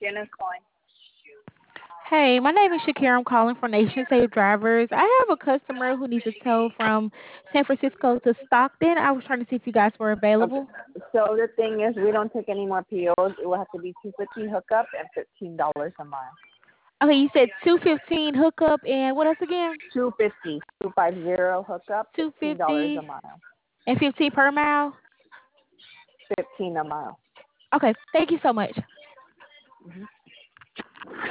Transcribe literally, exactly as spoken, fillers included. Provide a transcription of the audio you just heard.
Tienes calling. Hey, my name is Shakira. I'm calling from Nation Safe Drivers. I have a customer who needs a tow from San Francisco to Stockton. I was trying to see if you guys were Okay. available. So the thing is, we don't take any more P Os. It will have to be two fifty hookup and fifteen dollars a mile. Okay, you said two fifteen hookup and what else again? Two fifty, two five zero hookup, Two fifteen dollars a fifty mile. and fifteen per mile. Fifteen a mile. Okay, thank you so much. Mhm.